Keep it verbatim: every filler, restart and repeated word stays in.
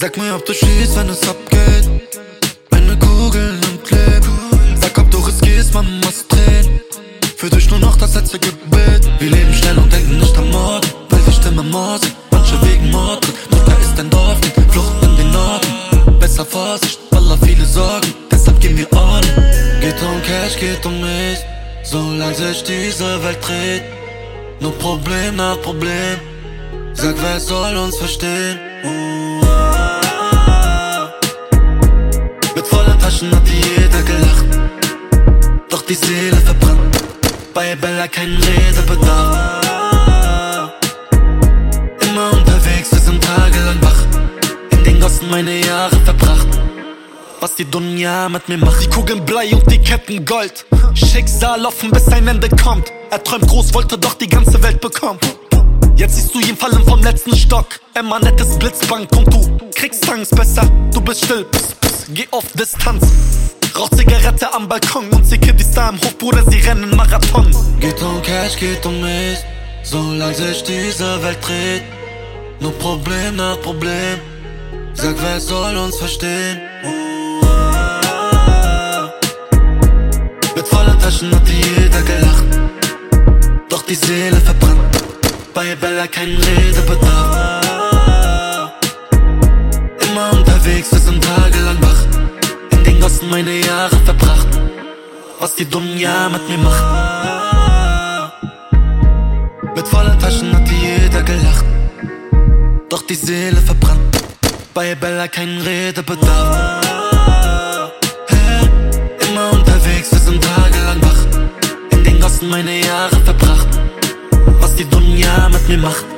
Sag mir, ob du schießt, wenn es abgeht. Eine Kugel im Clip. Sag, ob du riskierst, man muss drehen. Für dich nur noch das letzte Gebet. Wir leben schnell und denken nicht am Morgen, weil die Stimme morsig. Manche wegen Mord, doch da ist ein Dorf, die Flucht in den Norden. Besser Vorsicht, Wallah, viele Sorgen, deshalb gehen wir on. Geht um Cash, geht um mich, solange sich diese Welt dreht. Nur Problem nach Problem, sag, wer soll uns verstehen? Uh, mit vollen Taschen hat jeder gelacht, doch die Seele verbrannt. Bei Bella kein Redebedarf. Immer unterwegs, wir sind tagelang wach, in den Gossen meine Jahre verbracht. Was die Dunja mit mir macht. Die Kugeln Blei und die Ketten Gold. Schicksal offen, bis ein Ende kommt. Er träumt groß, wollte doch die ganze Welt bekommen. Jetzt siehst du ihn fallen vom letzten Stock. Emma nettes Blitzbank und du kriegst Angst. Besser, du bist still, pss, pss, geh auf Distanz. Rauch Zigarette am Balkon und sie Kiddies da im Hof, Bruder, sie rennen Marathon. Geht um Cash, geht um mich, solange sich diese Welt dreht. Nur Problem nach Problem, sag, wer soll uns verstehen? Uh, mit vollen Taschen hat jeder gelacht, doch die Seele verbrannt. Bei Bella kein Redebedarf. Immer unterwegs, wir sind tagelang wach, in den Gossen meine Jahre verbracht. Was die Dunja mit mir macht. Mit vollen Taschen hat jeder gelacht, doch die Seele verbrannt. Bei Bella kein Redebedarf. Hey, immer unterwegs, wir sind tagelang wach, in den Gossen meine Jahre verbracht. Was die Dunja mit mir macht.